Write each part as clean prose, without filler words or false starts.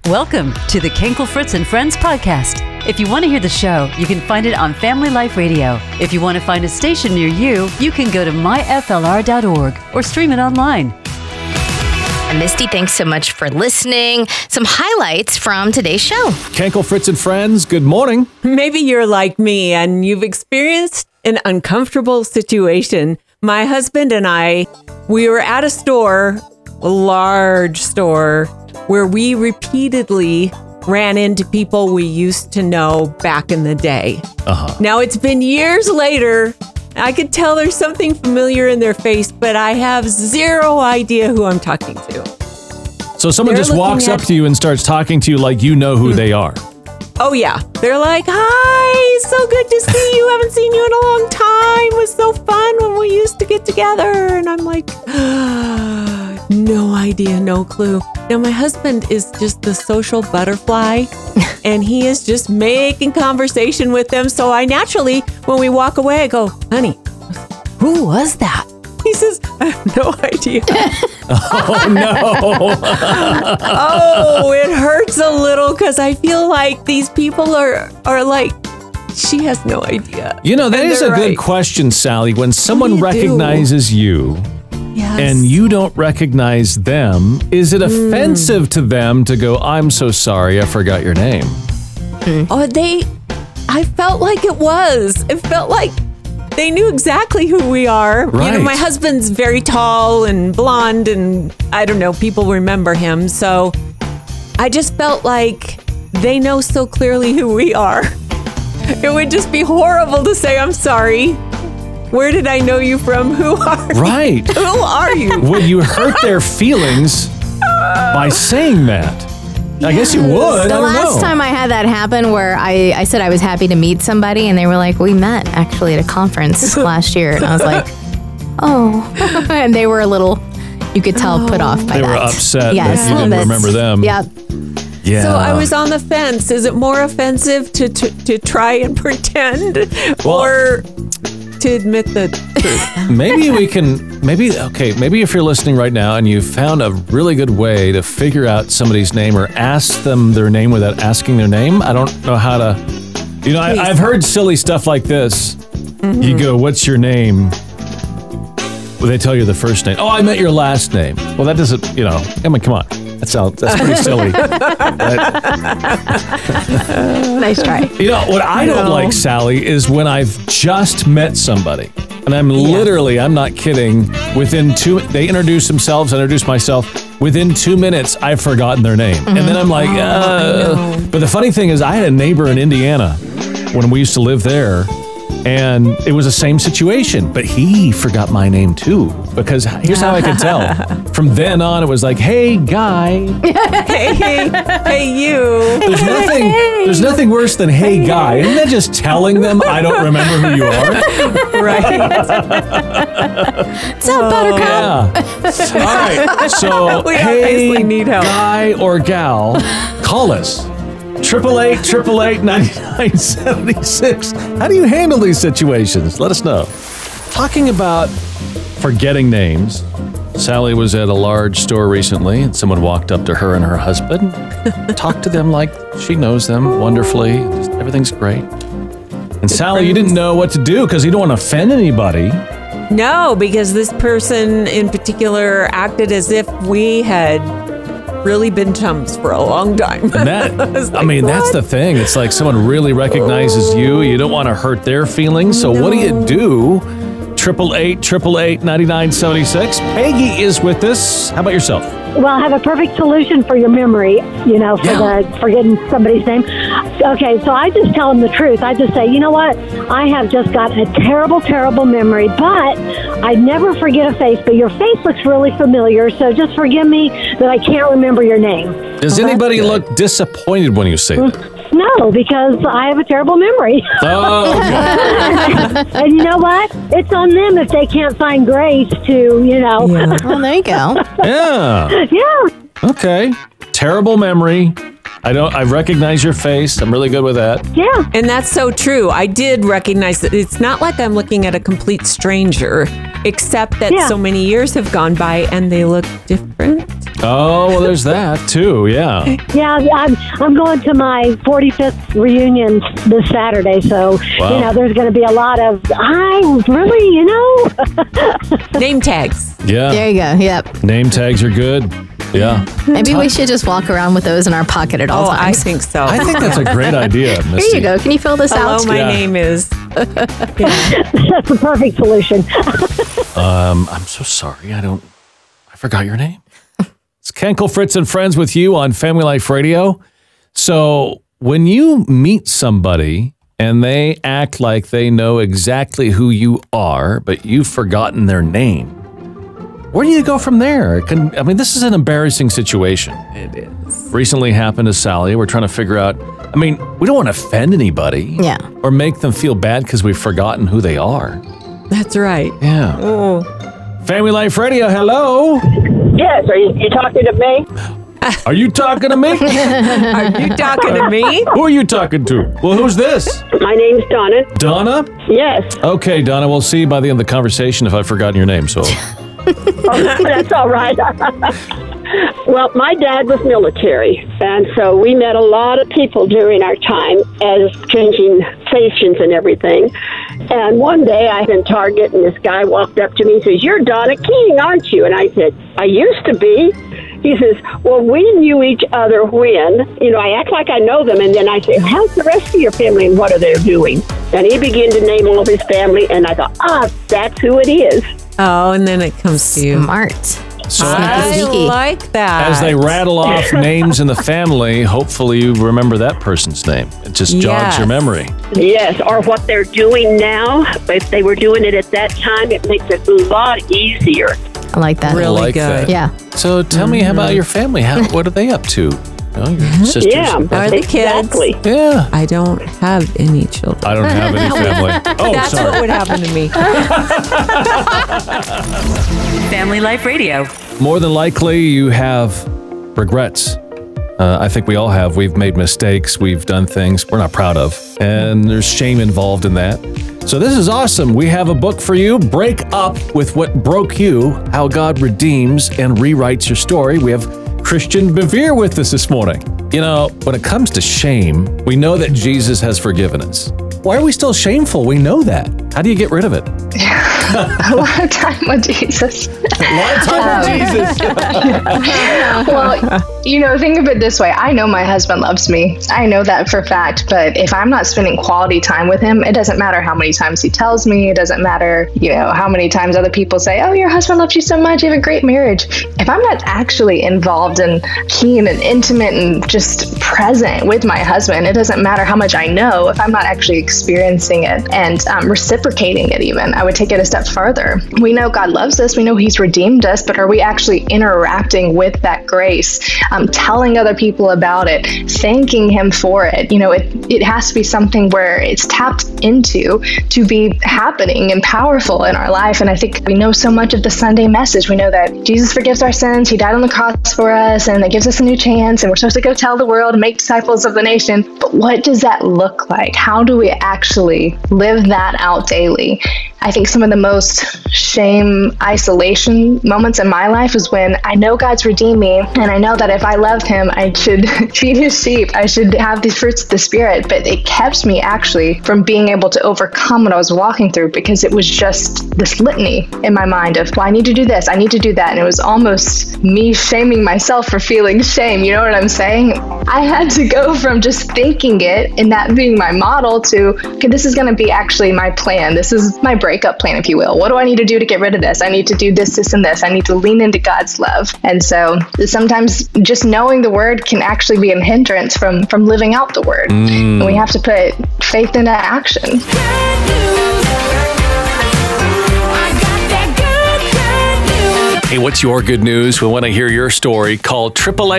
Welcome to the Kenkel Fritz and Friends podcast. If you want to hear the show, you can find it on Family Life Radio. If you want to find a station near you, you can go to myflr.org or stream it online. Misty, thanks so much for listening. Some highlights from today's show. Kenkel Fritz and Friends, good morning. Maybe you're like me and you've experienced an uncomfortable situation. My husband and I, we were at a store, a large store, where we repeatedly ran into people we used to know back in the day. Now, it's been years later. I could tell there's something familiar in their face, but I have zero idea who I'm talking to. So someone just walks up to you and starts talking to you like you know who they are. Oh, yeah. They're like, hi, so good to see you. Haven't seen you in a long time. It was so fun when we used to get together. And I'm like, no idea, no clue. Now, my husband is just the social butterfly, and he is just making conversation with them. So I naturally, when we walk away, I go, honey, who was that? He says, I have no idea. Oh, no. Oh, it hurts a little because I feel like these people are like, she has no idea. You know, that is a good question, Sally. When someone recognizes you and you don't recognize them, is it offensive to them to go, I'm so sorry, I forgot your name? Oh, I felt like it was. It felt like they knew exactly who we are. Right. You know, my husband's very tall and blonde, and I don't know, people remember him. So I just felt like they know so clearly who we are. It would just be horrible to say, I'm sorry. Where did I know you from? Who are you? Right. Who are you? Would you hurt their feelings by saying that? I guess you would. The last time I had that happen where I said I was happy to meet somebody and they were like, we met actually at a conference last year. And I was like, oh. And they were a little, you could tell, put off by that. They were upset yes, that you didn't remember them. Yep. Yeah. So I was on the fence. Is it more offensive to try and pretend or to admit the truth? Maybe if you're listening right now and you found a really good way to figure out somebody's name or ask them their name without asking their name. I don't know how to, you know, I've heard silly stuff like this. You go, what's your name? Well, they tell you the first name. Oh, I meant your last name. Well, that doesn't, you know, I mean, come on. That's pretty silly. Nice try. You know, what I don't like, Sally, is when I've just met somebody. And I'm literally, I'm not kidding, they introduce themselves, I introduce myself. Within 2 minutes, I've forgotten their name. And then I'm like, But the funny thing is, I had a neighbor in Indiana when we used to live there. And it was the same situation, but he forgot my name too, because here's how I could tell. From then on, it was like, hey, guy. hey, you. There's nothing worse than hey, guy. Isn't that just telling them I don't remember who you are? Right. What's up, Buttercup? Yeah. All right. So, We hey, obviously need help. guy or gal, call us. 888-888-9976. How do you handle these situations? Let us know. Talking about forgetting names, Sally was at a large store recently, and someone walked up to her and her husband, talked to them like she knows them wonderfully. Just, everything's great. And Sally, you didn't know what to do because you don't want to offend anybody. No, because this person in particular acted as if we had really been chums for a long time. And that's the thing. It's like someone really recognizes you. You don't want to hurt their feelings. So what do you do? 888-888-9976. Peggy is with us. How about yourself? Well, I have a perfect solution for your memory, you know, for forgetting somebody's name. Okay, so I just tell them the truth. I just say, you know what? I have just got a terrible, terrible memory, but I never forget a face, but your face looks really familiar, so just forgive me that I can't remember your name. Does anybody look disappointed when you say that? No, because I have a terrible memory. Oh, okay. And you know what? It's on them if they can't find grace to, you know. Yeah. Well, there you go. Yeah. Yeah. Okay. Terrible memory. I recognize your face. I'm really good with that. Yeah. And that's so true. I did recognize that it's not like I'm looking at a complete stranger, except that so many years have gone by and they look different. Oh, well, there's that too. Yeah. Yeah, I'm going to my 45th reunion this Saturday, so there's going to be a lot of Name tags. Yeah. There you go. Yep. Name tags are good. Yeah. Maybe we should just walk around with those in our pocket at all I times. think so. I think that's a great idea, Misty. There you go. Can you fill this Hello, out? my name is. That's the perfect solution. I'm so sorry. I forgot your name. It's Kenkel, Fritz, and Friends with you on Family Life Radio. So when you meet somebody and they act like they know exactly who you are, but you've forgotten their name, where do you go from there? This is an embarrassing situation. It is. Recently happened to Sally. We're trying to figure out, we don't want to offend anybody. Yeah. Or make them feel bad because we've forgotten who they are. That's right. Yeah. Oh. Family Life Radio, hello. Yes, are you talking to me? Are you talking to me? Are you talking to me? Who are you talking to? Well, who's this? My name's Donna. Donna? Yes. Okay, Donna, we'll see by the end of the conversation if I've forgotten your name, so. Oh, that's all right. Well, my dad was military, and so we met a lot of people during our time as changing stations and everything. And one day I was in Target, and this guy walked up to me and says, "You're Donna King, aren't you?" And I said, "I used to be." He says, "Well, we knew each other when," I act like I know them, and then I say, "How's the rest of your family and what are they doing?" And he began to name all of his family, and I thought, that's who it is. Oh, and then it comes to you. Smart. So I sneaky. like that. as they rattle off names in the family, hopefully you remember that person's name. It just jogs your memory. Yes, or what they're doing now. If they were doing it at that time, it makes it a lot easier. I like that. Really like good. that. Yeah. So tell me about your family. What are they up to? Your sisters? Yeah, Are the kids? exactly. Yeah. I don't have any children. I don't have any family. Oh, That's sorry. what would happen to me. Family Life Radio. More than likely, you have regrets. I think we all have. We've made mistakes. We've done things we're not proud of. And there's shame involved in that. So this is awesome. We have a book for you, Break Up with What Broke You, How God Redeems and Rewrites Your Story. We have Christian Bevere with us this morning. When it comes to shame, we know that Jesus has forgiven us. Why are we still shameful? We know that. How do you get rid of it? A lot of time with Jesus. A lot of time with Jesus. Well, think of it this way. I know my husband loves me. I know that for a fact. But if I'm not spending quality time with him, it doesn't matter how many times he tells me. It doesn't matter, how many times other people say, "Oh, your husband loves you so much. You have a great marriage." If I'm not actually involved and keen and intimate and just present with my husband, it doesn't matter how much I know. If I'm not actually experiencing it and reciprocating it even, I would take it a step further. We know God loves us. We know he's redeemed us, but are we actually interacting with that grace, telling other people about it, thanking him for it? It has to be something where it's tapped into to be happening and powerful in our life. And I think we know so much of the Sunday message. We know that Jesus forgives our sins. He died on the cross for us, and that gives us a new chance. And we're supposed to go tell the world and make disciples of the nation. But what does that look like? How do we actually live that out daily? I think some of the most shame, isolation moments in my life is when I know God's redeemed me, and I know that if I loved him, I should feed his sheep. I should have these fruits of the Spirit. But it kept me actually from being able to overcome what I was walking through, because it was just this litany in my mind of, well, I need to do this, I need to do that. And it was almost me shaming myself for feeling shame. You know what I'm saying? I had to go from just thinking it and that being my model to, okay, this is going to be actually my plan. This is my breakup plan, if you will. What do I need to do to get rid of this? I need to do this, this, and this. I need to lean into God's love. And so sometimes just knowing the word can actually be a hindrance from living out the word. And we have to put faith into action. Hey, what's your good news? We want to hear your story. Call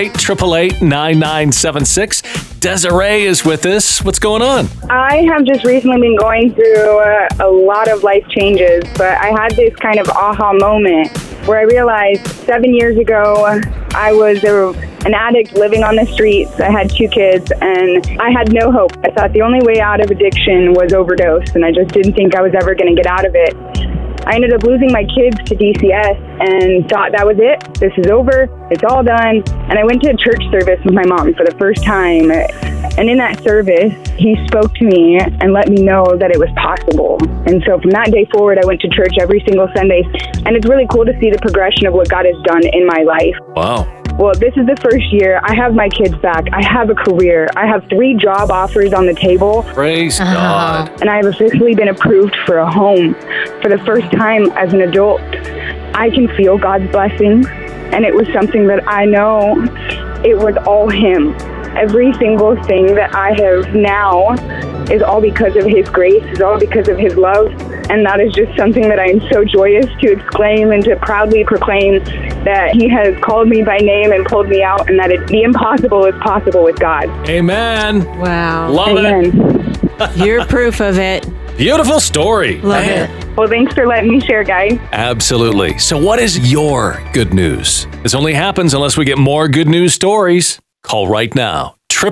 888-888-9976. Desiree is with us. What's going on? I have just recently been going through a lot of life changes, but I had this kind of aha moment where I realized 7 years ago I was an addict living on the streets. I had 2 kids, and I had no hope. I thought the only way out of addiction was overdose, and I just didn't think I was ever going to get out of it. I ended up losing my kids to DCS and thought that was it. This is over. It's all done. And I went to a church service with my mom for the first time. And in that service, he spoke to me and let me know that it was possible. And so from that day forward, I went to church every single Sunday. And it's really cool to see the progression of what God has done in my life. Wow. Well, this is the first year. I have my kids back. I have a career. I have 3 job offers on the table. Praise God. And I have officially been approved for a home for the first time as an adult. I can feel God's blessings, and it was something that I know it was all Him. Every single thing that I have now is all because of His grace, is all because of His love. And that is just something that I am so joyous to exclaim and to proudly proclaim, that He has called me by name and pulled me out, and that the impossible is possible with God. Amen. Wow. Love Amen. You're proof of it. Beautiful story. Love Man. it. Well, thanks for letting me share, guys. Absolutely. So what is your good news? This only happens unless we get more good news stories. Call right now.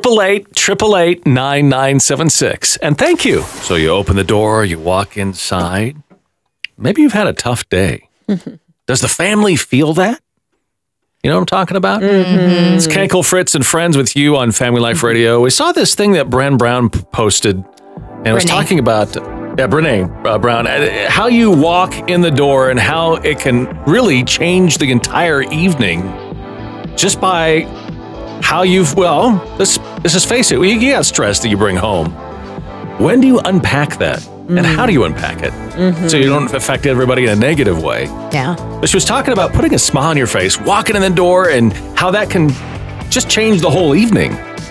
888-888-9976. And thank you. So you open the door, you walk inside. Maybe you've had a tough day. Does the family feel that? You know what I'm talking about? Mm-hmm. It's Kenkel, Fritz, and Friends with you on Family Life Radio. We saw this thing that Bren Brown posted, and it was talking about, Brene Brown, how you walk in the door and how it can really change the entire evening just by how let's just face it, you got stress that you bring home. When do you unpack that? And how do you unpack it? So you don't affect everybody in a negative way. Yeah. But she was talking about putting a smile on your face, walking in the door, and how that can just change the whole evening.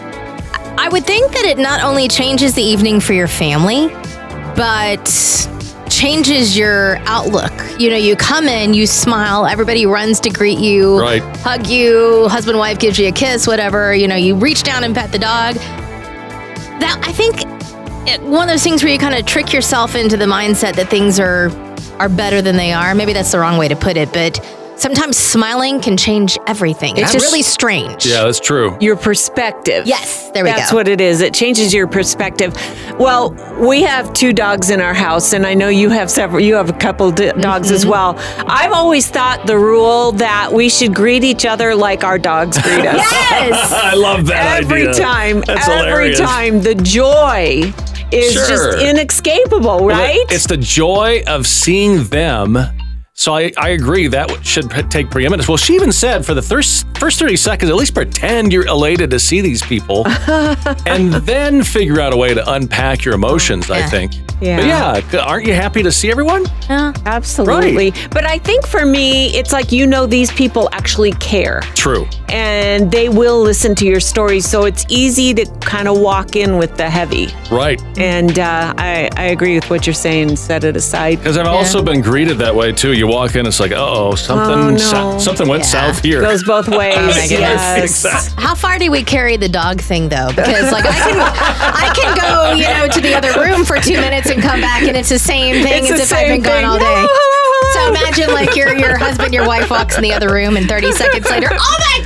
I would think that it not only changes the evening for your family, but changes your outlook. You know, you come in, you smile, everybody runs to greet you, Right. hug you, husband, wife gives you a kiss, whatever. You know, you reach down and pet the dog. That, I think, one of those things where you kind of trick yourself into the mindset that things are better than they are. Maybe that's the wrong way to put it, but sometimes smiling can change everything. It's just really strange. Yeah, that's true. Your perspective. Yes, there we go. That's what it is. It changes your perspective. Well, we have 2 dogs in our house, and I know you have several. You have a couple dogs as well. I've always thought the rule that we should greet each other like our dogs greet us. Yes! I love that Every idea. time. That's every hilarious. time. The joy is just inescapable, right? It's the joy of seeing them. So I agree that should take preeminence. Well, she even said for the first 30 seconds, at least pretend you're elated to see these people and then figure out a way to unpack your emotions, I think. Yeah. But aren't you happy to see everyone? Absolutely. Right. But I think for me, it's like, these people actually care. True. And they will listen to your stories. So it's easy to kind of walk in with the heavy. Right. And I agree with what you're saying. Set it aside. Because I've also been greeted that way too. You walk in, it's like, something went south here. Goes both ways. Yes. Exactly. How far do we carry the dog thing though? Because like I can go, to the other room for 2 minutes and come back, and it's the same thing as if I've been gone all day. So imagine like your husband, your wife walks in the other room, and 30 seconds later, oh my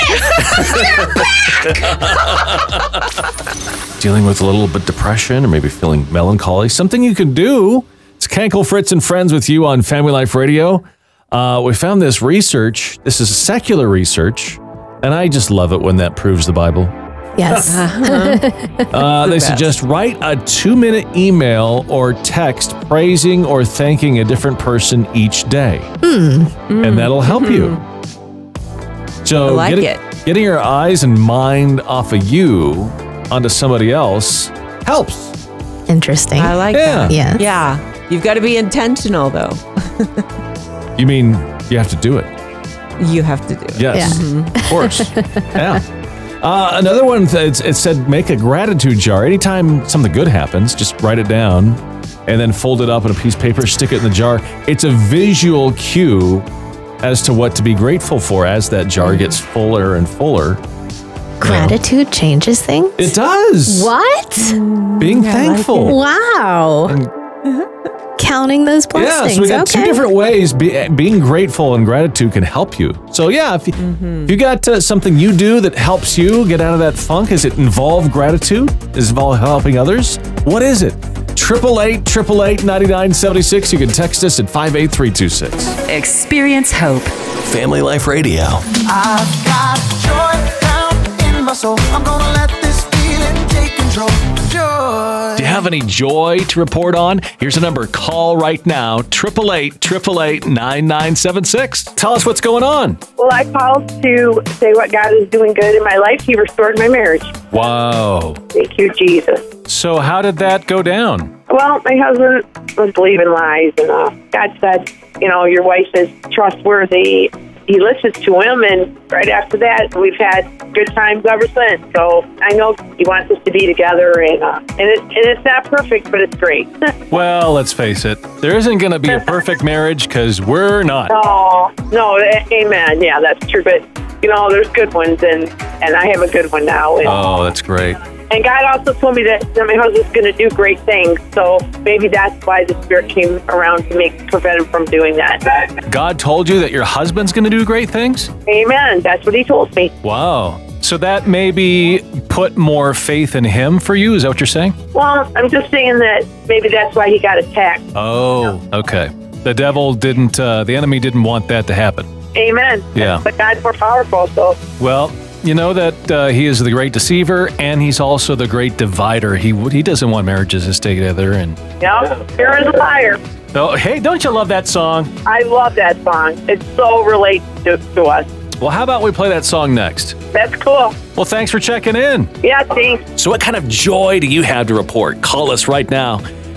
goodness, you're back! Dealing with a little bit depression or maybe feeling melancholy, something you can do. It's Kenkel, Fritz, and Friends with you on Family Life Radio. We found this research. This is secular research, and I just love it when that proves the Bible. Yes. They suggest write a 2-minute email or text praising or thanking a different person each day. And that'll help you. So I like getting your eyes and mind off of you onto somebody else helps. Interesting. I like that. Yeah. Yeah. You've got to be intentional, though. You mean you have to do it? You have to do it. Yes, of course. Yeah. Another one, it said make a gratitude jar. Anytime something good happens, just write it down and then fold it up in a piece of paper, stick it in the jar. It's a visual cue as to what to be grateful for as that jar gets fuller and fuller. Gratitude changes things? It does. What? Being thankful. Wow. counting those blessings. Yeah, so we got two different ways being grateful and gratitude can help you. So yeah, if you got something you do that helps you get out of that funk, does it involve gratitude? Does it involve helping others? What is it? 888-888-9976. You can text us at 58326. Experience hope. Family Life Radio. I've got joy down in my soul. I'm gonna let this feeling take control. Joy. Do you have any joy to report on? Here's a number. Call right now. 888-888-9976. Tell us what's going on. Well, I called to say what God is doing good in my life. He restored my marriage. Wow. Thank you, Jesus. So how did that go down? Well, my husband was believing lies, and God said, your wife is trustworthy. He listens to him, and right after that, we've had good times ever since. So I know he wants us to be together, and it's not perfect, but it's great. Well, let's face it. There isn't going to be a perfect marriage because we're not. Oh, no, amen. Yeah, that's true. But, there's good ones, and I have a good one now. And, oh, that's great. And God also told me that my husband's going to do great things. So maybe that's why the Spirit came around to prevent him from doing that. God told you that your husband's going to do great things? Amen. That's what he told me. Wow. So that maybe put more faith in him for you? Is that what you're saying? Well, I'm just saying that maybe that's why he got attacked. Oh, okay. The devil didn't, the enemy didn't want that to happen. Amen. Yeah. But God's more powerful, so. Well, you know that he is the great deceiver, and he's also the great divider. He doesn't want marriages to stay together. And yeah, fear is a liar. Oh, hey, don't you love that song? I love that song. It so relates to us. Well, how about we play that song next? That's cool. Well, thanks for checking in. Yeah, thanks. So what kind of joy do you have to report? Call us right now.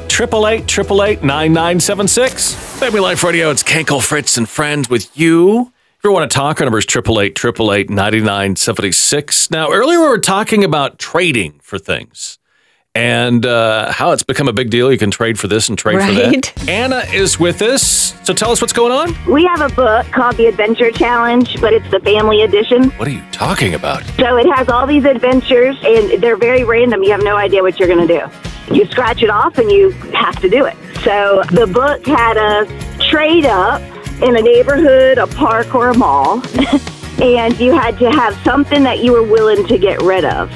888-888-9976. Family Life Radio, it's Kenkel, Fritz, and Friends with you. If you want to talk, our number is 888-888-9976. Now, earlier we were talking about trading for things and how it's become a big deal. You can trade for this and trade for that. Anna is with us. So tell us what's going on. We have a book called The Adventure Challenge, but it's the family edition. What are you talking about? So it has all these adventures, and they're very random. You have no idea what you're going to do. You scratch it off, and you have to do it. So the book had us trade up in a neighborhood, a park, or a mall, and you had to have something that you were willing to get rid of.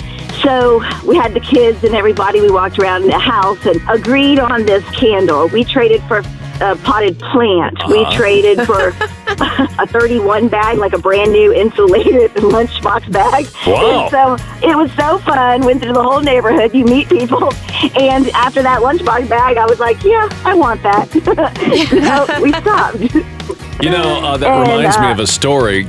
So we had the kids and everybody. We walked around the house and agreed on this candle. We traded for a potted plant. We traded for a 31 bag, like a brand new insulated lunchbox bag. Wow. And so it was so fun. Went through the whole neighborhood. You meet people. And after that lunchbox bag, I was like, yeah, I want that. So we stopped. That reminds me of a story.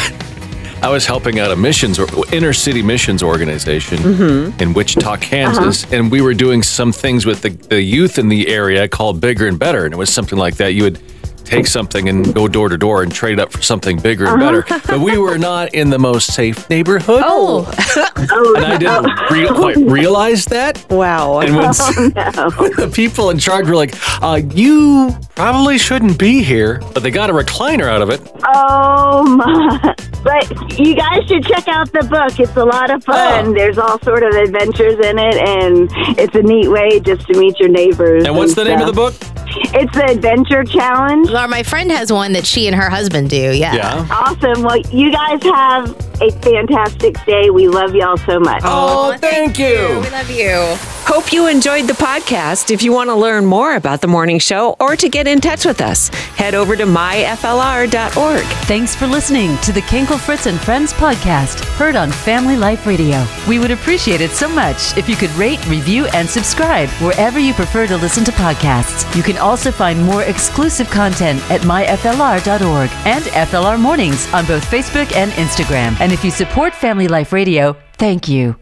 I was helping out a inner city missions organization in Wichita, Kansas, and we were doing some things with the youth in the area called Bigger and Better, and it was something like that. You would take something and go door to door and trade up for something bigger and better. But we were not in the most safe neighborhood. Oh. And I didn't quite realize that. Wow. And when the people in charge were like, you probably shouldn't be here, but they got a recliner out of it. Oh, my. But you guys should check out the book. It's a lot of fun. Oh. There's all sort of adventures in it, and it's a neat way just to meet your neighbors. And what's the name of the book? It's the Adventure Challenge. Well, my friend has one that she and her husband do. Yeah. Awesome. Well, you guys have a fantastic day. We love y'all so much. Oh, thank you. We love you. Hope you enjoyed the podcast. If you want to learn more about the morning show or to get in touch with us, head over to myflr.org. Thanks for listening to the Kenkel, Fritz, and Friends podcast, heard on Family Life Radio. We would appreciate it so much if you could rate, review, and subscribe wherever you prefer to listen to podcasts. You can also find more exclusive content at myflr.org and FLR Mornings on both Facebook and Instagram. And if you support Family Life Radio, thank you.